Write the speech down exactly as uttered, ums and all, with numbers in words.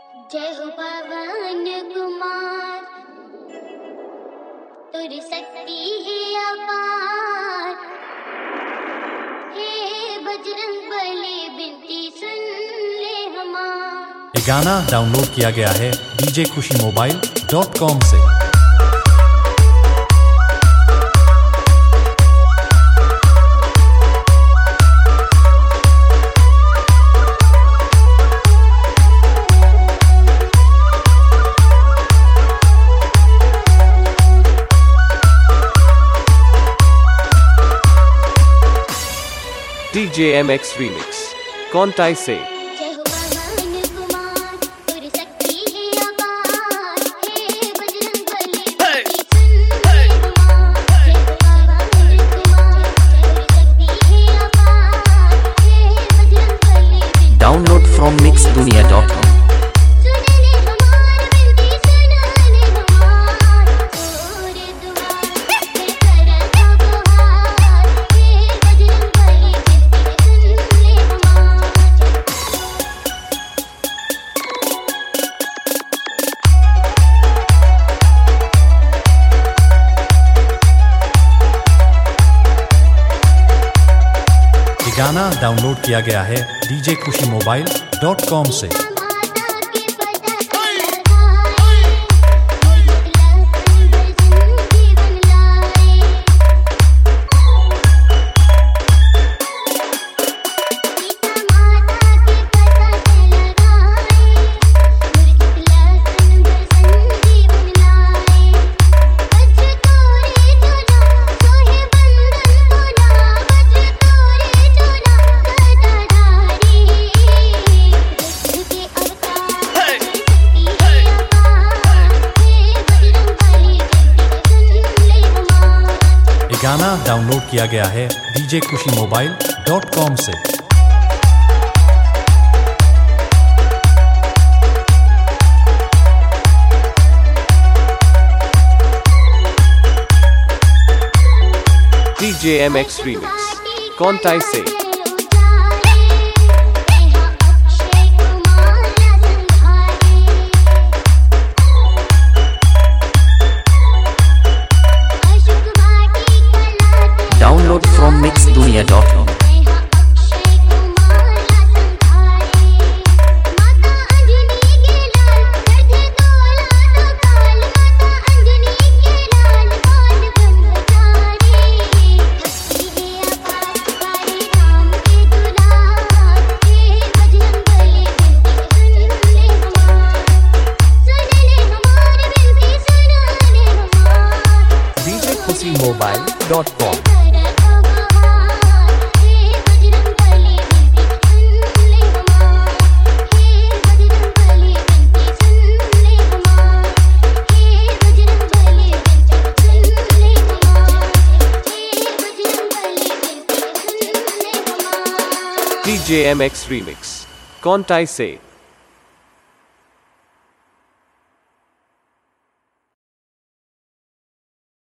जय हो पवन कुमार, तुर शक्ति है अपार। हे बजरंग बली बिनती सुन ले हमार। ये गाना डाउनलोड किया गया है DJ Khushi mobile dot com से। D J M X Remix कौन ताई से जय हो पवन कुमार, तुर शक्ति है अपार। हे बजरंग बली बिनती सुन ले हमार। जय हो पवन कुमार, तुर शक्ति है अपार। हे बजरंग बली बिनती download from mix Duniya dot com. सुन ले हमार बिनती, सुन ले हमार। तोरे दुआर पे करता गुहार। हे बजरंग बली बिनती सुन ले हमार। ये गाना डाउनलोड किया गया है DJ Khushi mobile dot com से। माता के पता लगाए, लखन भजन जीवन लाए। सीता माता के पता लगाए, लखन भजन जीवन लाए। वज्र तोरे चोला सोहे बंधन तोला। वज्र तोरे चोला गदाधारी। बुद्ध के अवतार शक्ति है अपार। हे बजरंग बली बिनती सुन ले हमार। ये गाना डाउनलोड किया गया है DJ Khushi mobile dot com से। D J M X Remix कौन ताई से download from mix Duniya dot com. DJ Khushi mobile dot com. D J M X Remix कौन ताई से